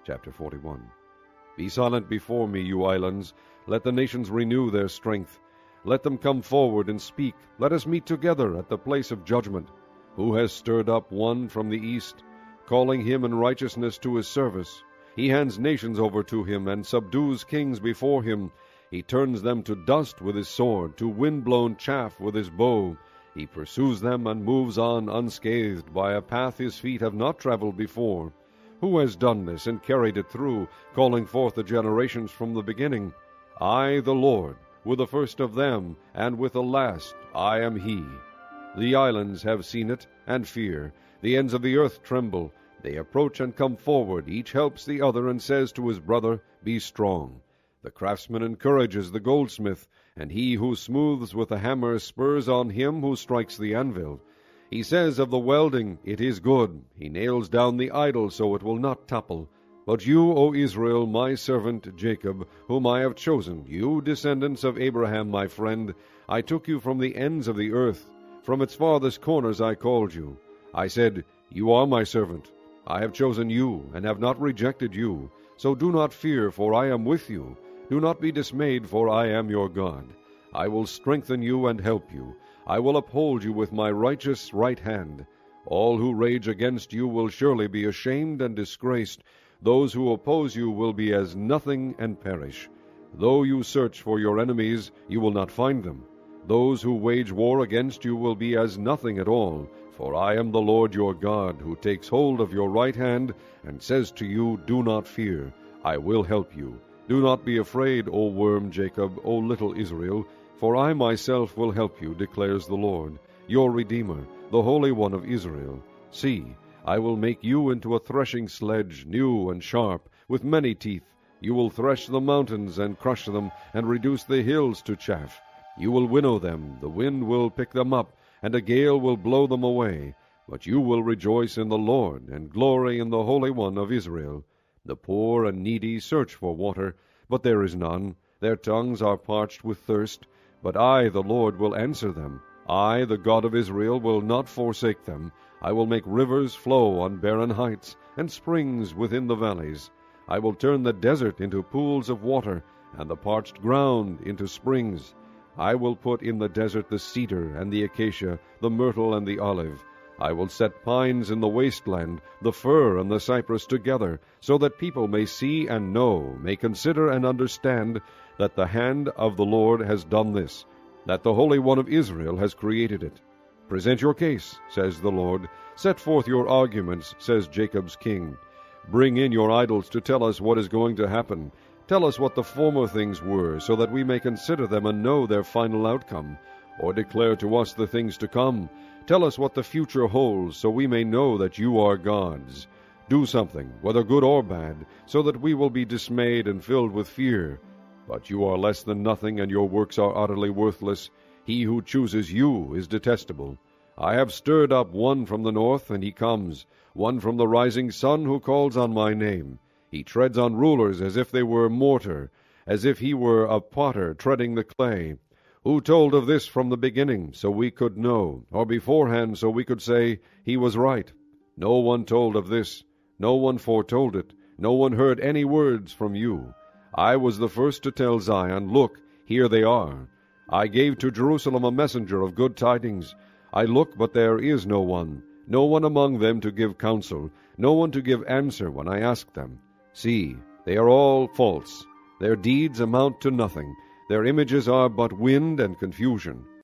Chapter 41. Be silent before me, you islands. Let the nations renew their strength. Let them come forward and speak. Let us meet together at the place of judgment. Who has stirred up one from the east, calling him in righteousness to his service? He hands nations over to him, and subdues kings before him. He turns them to dust with his sword, to wind-blown chaff with his bow. He pursues them and moves on unscathed by a path his feet have not traveled before. Who has done this and carried it through, calling forth the generations from the beginning? I, the Lord, with the first of them, and with the last, I am he. The islands have seen it, and fear. The ends of the earth tremble. They approach and come forward. Each helps the other, and says to his brother, Be strong. The craftsman encourages the goldsmith, and he who smooths with the hammer spurs on him who strikes the anvil. He says of the welding, It is good. He nails down the idol so it will not topple. But you, O Israel, my servant Jacob, whom I have chosen, you descendants of Abraham, my friend, I took you from the ends of the earth. From its farthest corners I called you. I said, You are my servant. I have chosen you, and have not rejected you. So do not fear, for I am with you. Do not be dismayed, for I am your God. I will strengthen you and help you. I will uphold you with my righteous right hand. All who rage against you will surely be ashamed and disgraced. Those who oppose you will be as nothing and perish. Though you search for your enemies, you will not find them. Those who wage war against you will be as nothing at all. For I am the Lord your God, who takes hold of your right hand, and says to you, Do not fear, I will help you. Do not be afraid, O worm Jacob, O little Israel, for I myself will help you, declares the Lord, your Redeemer, the Holy One of Israel. See, I will make you into a threshing sledge, new and sharp, with many teeth. You will thresh the mountains and crush them, and reduce the hills to chaff. You will winnow them, the wind will pick them up, and a gale will blow them away. But you will rejoice in the Lord, and glory in the Holy One of Israel. The poor and needy search for water, but there is none. Their tongues are parched with thirst. But I, the Lord, will answer them. I, the God of Israel, will not forsake them. I will make rivers flow on barren heights, and springs within the valleys. I will turn the desert into pools of water, and the parched ground into springs. I will put in the desert the cedar and the acacia, the myrtle and the olive. I will set pines in the wasteland, the fir and the cypress together, so that people may see and know, may consider and understand, that the hand of the Lord has done this, that the Holy One of Israel has created it. Present your case, says the Lord. Set forth your arguments, says Jacob's king. Bring in your idols to tell us what is going to happen. Tell us what the former things were, so that we may consider them and know their final outcome. Or declare to us the things to come. Tell us what the future holds, so we may know that you are gods. Do something, whether good or bad, so that we will be dismayed and filled with fear. But you are less than nothing, and your works are utterly worthless. He who chooses you is detestable. I have stirred up one from the north, and he comes, one from the rising sun who calls on my name. He treads on rulers as if they were mortar, as if he were a potter treading the clay. Who told of this from the beginning, so we could know, or beforehand, so we could say, He was right? No one told of this. No one foretold it. No one heard any words from you. I was the first to tell Zion, Look, here they are. I gave to Jerusalem a messenger of good tidings. I look, but there is no one among them to give counsel, no one to give answer when I ask them. See, they are all false. Their deeds amount to nothing. Their images are but wind and confusion.